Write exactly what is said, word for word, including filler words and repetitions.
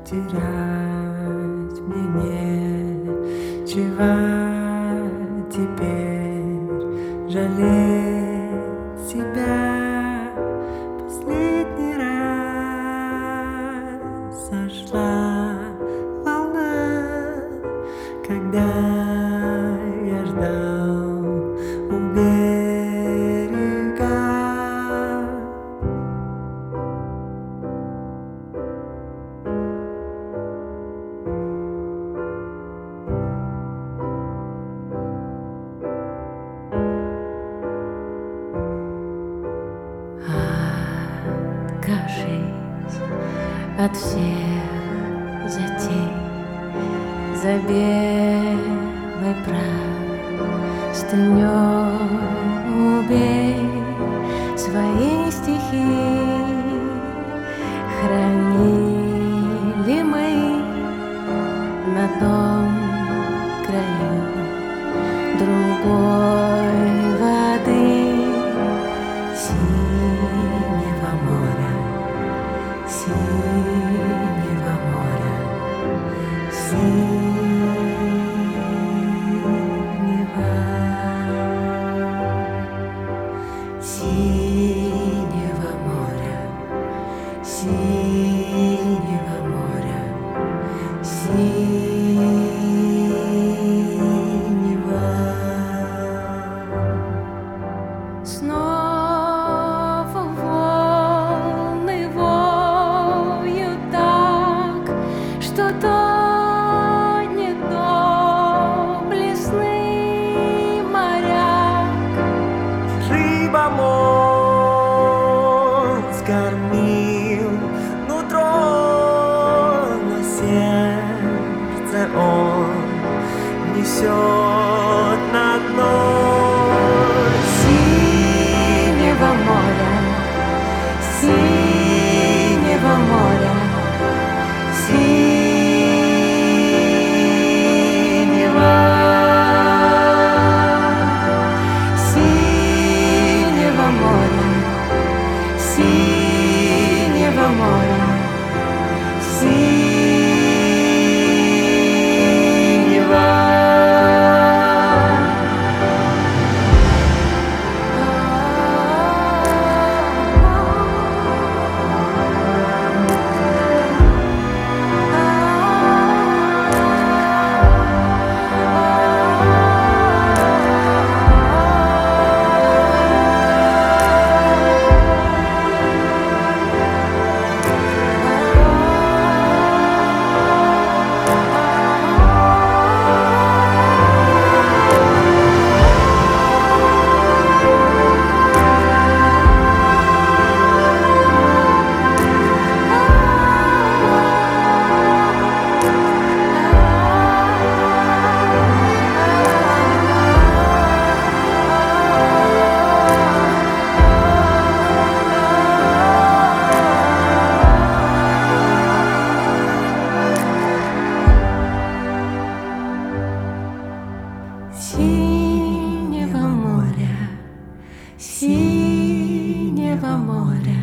терять мне нечего теперь, жалеть себя последний раз. Сошла волна, когда я ждал у берега. Откажись от всех затей, за белый прах стынёй убей свои стихи. Хранили мы на том краю другой воды, синего моря, синего моря, синего, синего моря, синего моря, синего. Снова волны воют так, что тонет доблестный моряк. Рыба мост скормил нутро, но сердце он несет на дно. Синего моря, синего моря, синего, синего моря, синего моря, синего. Синего моря, синего моря.